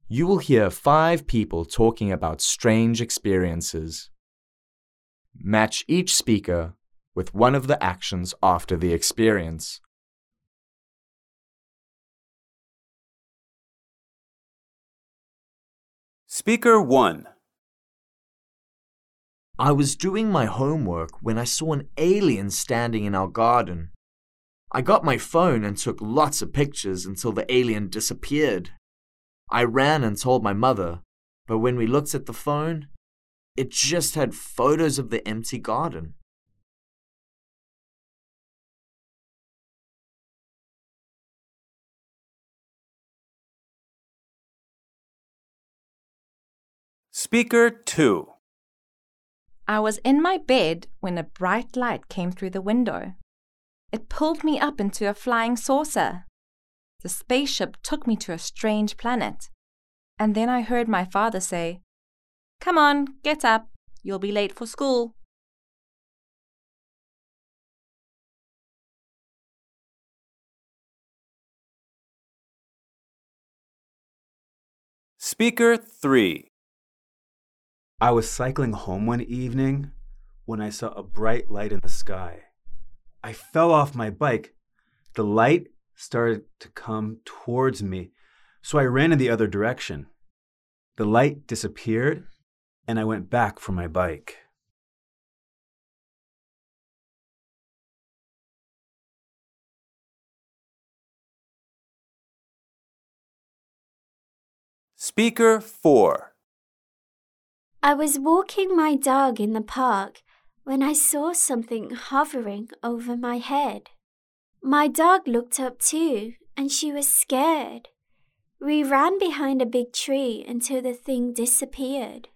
You will hear 5 people talking about strange experiences. Match each speaker with one of the actions after the experience. Speaker 1. I was doing my homework when I saw an alien standing in our garden. I got my phone and took lots of pictures until the alien disappeared. I ran and told my mother, but when we looked at the phone, it just had photos of the empty garden. Speaker 2. I was in my bed when a bright light came through the window. It pulled me up into a flying saucer. The spaceship took me to a strange planet. And then I heard my father say, "Come on, get up. You'll be late for school." Speaker 3. I was cycling home one evening when I saw a bright light in the sky. I fell off my bike. The light started to come towards me, so I ran in the other direction. The light disappeared, and I went back for my bike. Speaker 4. I was walking my dog in the park when I saw something hovering over my head. My dog looked up too, and she was scared. We ran behind a big tree until the thing disappeared.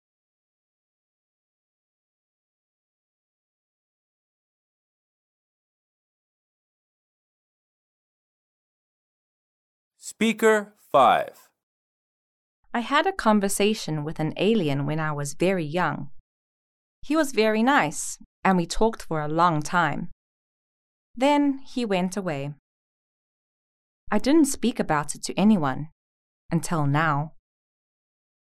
Speaker 5. I had a conversation with an alien when I was very young. He was very nice, and we talked for a long time. Then he went away. I didn't speak about it to anyone until now.